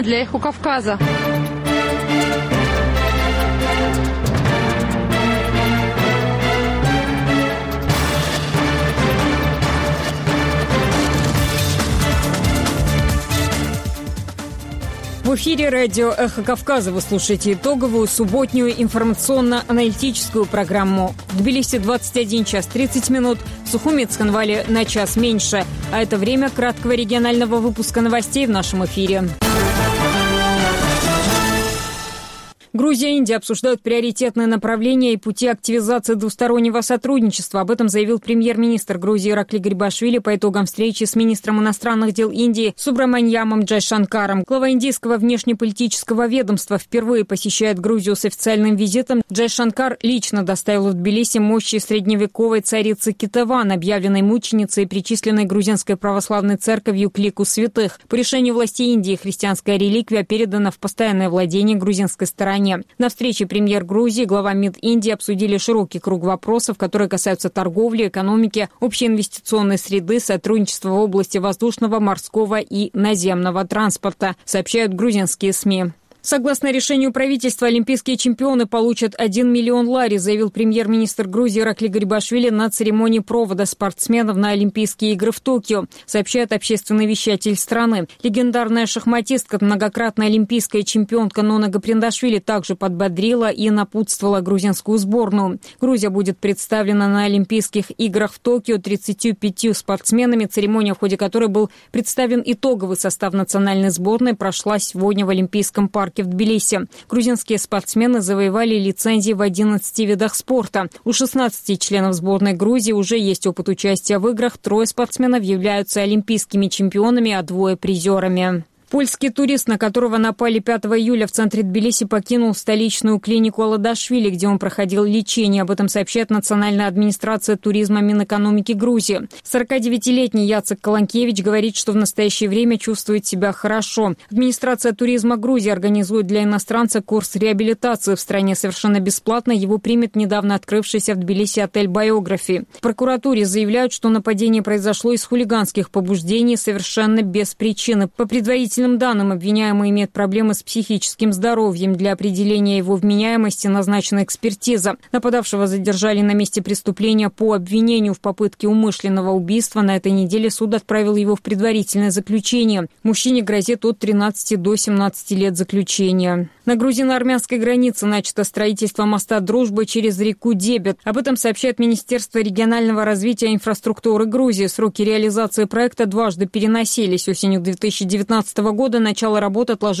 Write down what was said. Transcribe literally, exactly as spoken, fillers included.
Для Эхо Кавказа. В эфире радио «Эхо Кавказа» вы слушаете итоговую субботнюю информационно-аналитическую программу. В Тбилиси двадцать один час тридцать минут, в Сухуми и Цхинвале на час меньше. А это время краткого регионального выпуска новостей в нашем эфире. Грузия и Индия обсуждают приоритетные направления и пути активизации двустороннего сотрудничества. Об этом заявил премьер-министр Грузии Иракли Гарибашвили по итогам встречи с министром иностранных дел Индии Субраманьямом Джайшанкаром. Глава индийского внешнеполитического ведомства впервые посещает Грузию с официальным визитом. Джайшанкар лично доставил в Тбилиси мощи средневековой царицы Кетеван, объявленной мученицей и причисленной грузинской православной церковью к лику святых. По решению властей Индии христианская реликвия передана в постоянное владение грузинской стороне. На встрече премьер Грузии, глава МИД Индии обсудили широкий круг вопросов, которые касаются торговли, экономики, общей инвестиционной среды, сотрудничества в области воздушного, морского и наземного транспорта, сообщают грузинские СМИ. Согласно решению правительства, олимпийские чемпионы получат один миллион лари, заявил премьер-министр Грузии Иракли Гарибашвили на церемонии провода спортсменов на Олимпийские игры в Токио, сообщает общественный вещатель страны. Легендарная шахматистка, многократная олимпийская чемпионка Нона Гаприндашвили также подбодрила и напутствовала грузинскую сборную. Грузия будет представлена на Олимпийских играх в Токио тридцатью пятью спортсменами, церемония, в ходе которой был представлен итоговый состав национальной сборной, прошла сегодня в Олимпийском парке в Тбилиси. Грузинские спортсмены завоевали лицензии в одиннадцати видах спорта. У шестнадцати членов сборной Грузии уже есть опыт участия в играх. Трое спортсменов являются олимпийскими чемпионами, а двое призерами. Польский турист, на которого напали пятого июля в центре Тбилиси, покинул столичную клинику Аладашвили, где он проходил лечение. Об этом сообщает Национальная администрация туризма Минэкономики Грузии. сорокадевятилетний Яцек Каланкевич говорит, что в настоящее время чувствует себя хорошо. Администрация туризма Грузии организует для иностранца курс реабилитации в стране совершенно бесплатно. Его примет недавно открывшийся в Тбилиси отель «Биографи». В прокуратуре заявляют, что нападение произошло из хулиганских побуждений совершенно без причины. По предварительным данным, обвиняемый имеет проблемы с психическим здоровьем. Для определения его вменяемости назначена экспертиза. Нападавшего задержали на месте преступления по обвинению в попытке умышленного убийства. На этой неделе суд отправил его в предварительное заключение. Мужчине грозит от тринадцати до семнадцати лет заключения. На грузино-армянской границе начато строительство моста «Дружбы» через реку Дебет. Об этом сообщает Министерство регионального развития и инфраструктуры Грузии. Сроки реализации проекта дважды переносились. Осенью две тысячи девятнадцатого года начало работы отложили